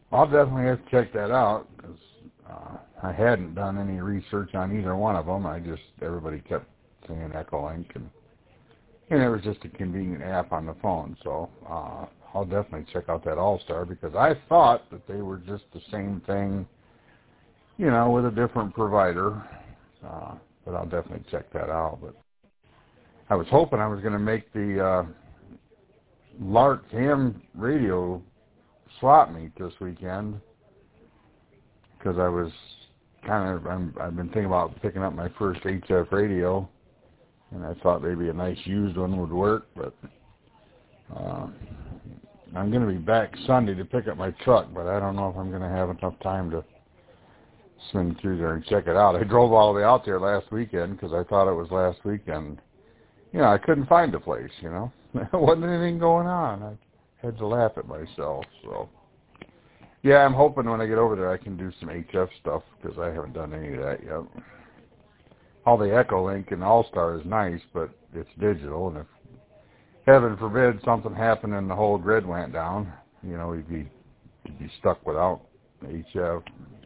I'll definitely have to check that out because I hadn't done any research on either one of them. Everybody kept saying Echolink, and it was just a convenient app on the phone. So I'll definitely check out that All-Star because I thought that they were just the same thing, with a different provider. But I'll definitely check that out. But I was hoping I was going to make the Lark ham radio swap meet this weekend because I've been thinking about picking up my first HF radio, and I thought maybe a nice used one would work, but I'm going to be back Sunday to pick up my truck, but I don't know if I'm going to have enough time to swing through there and check it out. I drove all the way out there last weekend because I thought it was last weekend. I couldn't find the place, There wasn't anything going on. I had to laugh at myself, so. Yeah, I'm hoping when I get over there I can do some HF stuff because I haven't done any of that yet. All the Echolink and All-Star is nice, but it's digital, and if, heaven forbid, something happened and the whole grid went down, you'd be stuck without HF.